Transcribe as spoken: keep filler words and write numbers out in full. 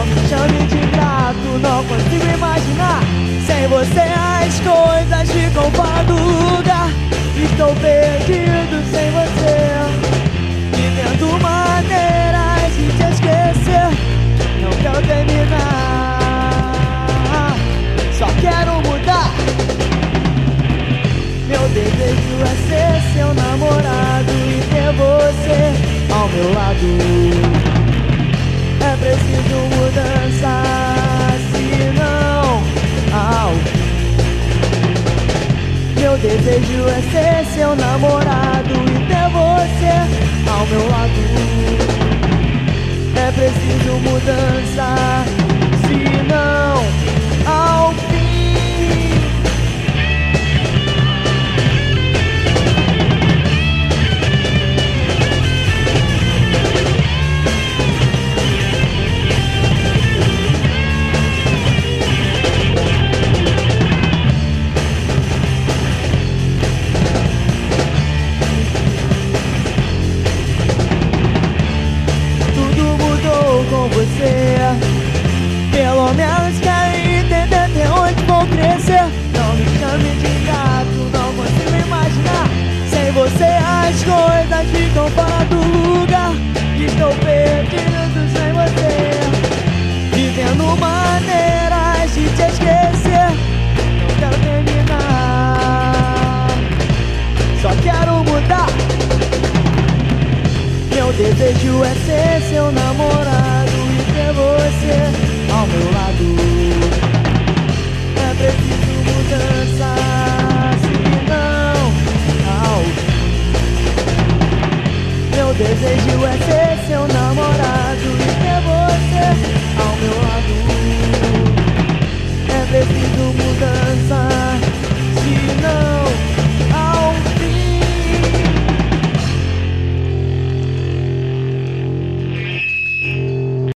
me chame de ingrato, não consigo imaginar. Sem você as coisas ficam fora do lugar. Estou perdido sem você, vivendo maneiras de te esquecer. Não quero terminar, só quero mudar. Meu desejo é ser seu namorado e ter você ao meu lado. É preciso mudança, senão ao fim. Meu desejo é ser seu namorado e ter você ao meu lado. É preciso mudança, senão ao fim. Com você, pelo menos quero entender até onde vou crescer. Não me chame de gato, não consigo imaginar. Sem você as coisas ficam fora do lugar. Estou perdido sem você, vivendo maneiras de te esquecer. Não quero terminar, só quero mudar. Meu desejo é ser seu namorado e ter você ao meu lado. É preciso mudança.